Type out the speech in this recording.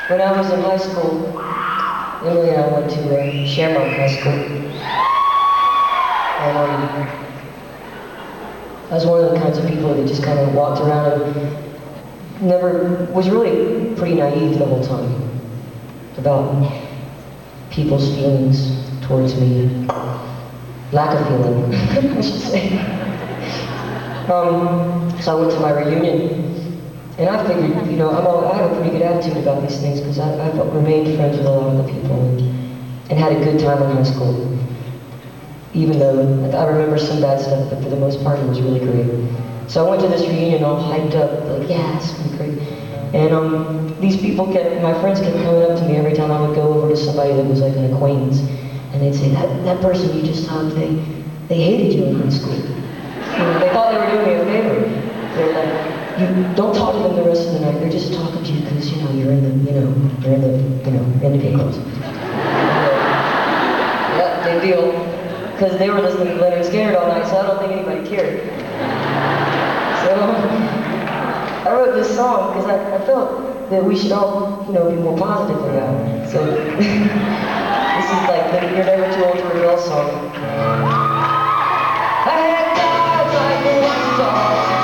When I was in high school, Emily and I went to Shamrock High School. And I was one of the kinds of people that just kind of walked around and never, was really pretty naive the whole time about people's feelings towards me. Lack of feeling, I should say. So I went to my reunion, and I figured, you know, I have a pretty good attitude about these things because I've remained friends with a lot of the people and had a good time in high school. Even though I remember some bad stuff, but for the most part it was really great. So I went to this reunion all hyped up, like, yeah, it's gonna be great. And these people my friends kept coming up to me every time I would go over to somebody that was like an acquaintance. And they'd say, that person you just talked, they hated you in high school. You know, they thought they were doing me a favor. They're like, you don't talk to them the rest of the night. They're just talking to you because, you know, you're in the clubs. Yeah, big deal. Because they were listening to Leonard Skinner all night, so I don't think anybody cared. So I wrote this song because I felt that we should all, you know, be more positive about it. So this is like the You're Never Too Old to Rebel song. I had guys like the rock stars.